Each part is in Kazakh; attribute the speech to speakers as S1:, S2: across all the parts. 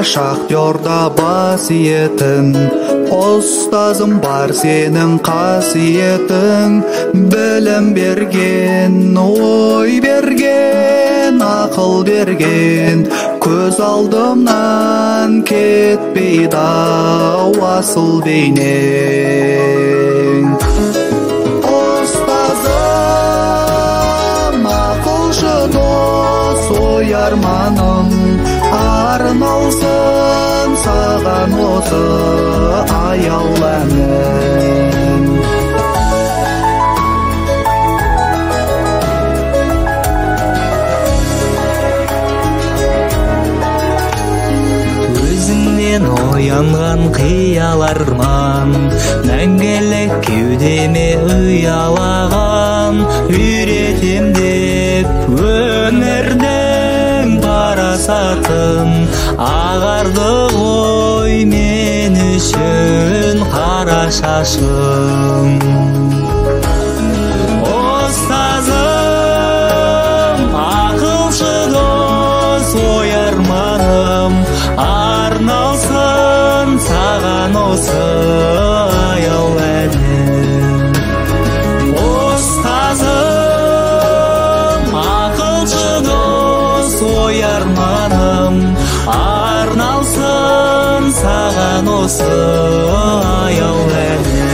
S1: шахтерда басиетің, ұстазым бар сенің қасиетің. Білім берген, ой берген, ақыл берген, көз алдымнан кетпейді ау асыл бейнең. Ұстазым, ақылшы дос, ой арманым, арналсын саған осы аяулы әнім.
S2: Өзіңнен оянған қиял арман, мәңгілік кеудеме ұялаған. Үйретем деп өмірдің парасатын, ағарды ғой мен үшін қара шашым. Ұстазым, ақылшы дос, ой арманым, арналсын саған осы аяулы әнім. Ұстазым, ақылшы дос, ой арманым, арналсын саған осы аяулы әнім.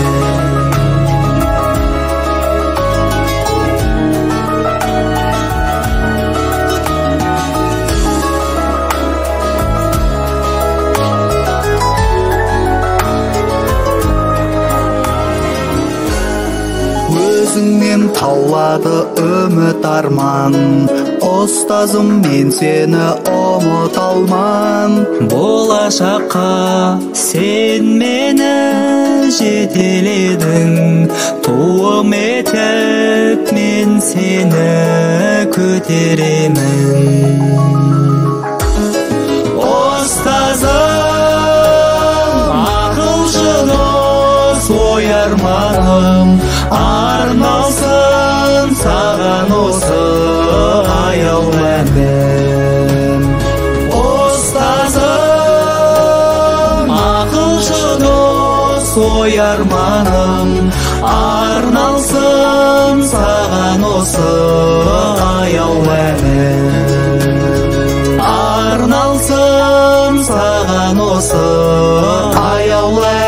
S1: Өзіңнен таулады үміт арман, ұстазым мен сені ұмыта алман.
S2: Болашаққа сен мені жетеледің, туым етіп мен сені көтеремін. Ұстазым, ақылшы дос, ой арманым, арналсын саған осы аяулы әнім. Ұстазым, ақылшы дос, ой арманым, арналсын саған осы аяулы әнім. Арналсын саған осы аяулы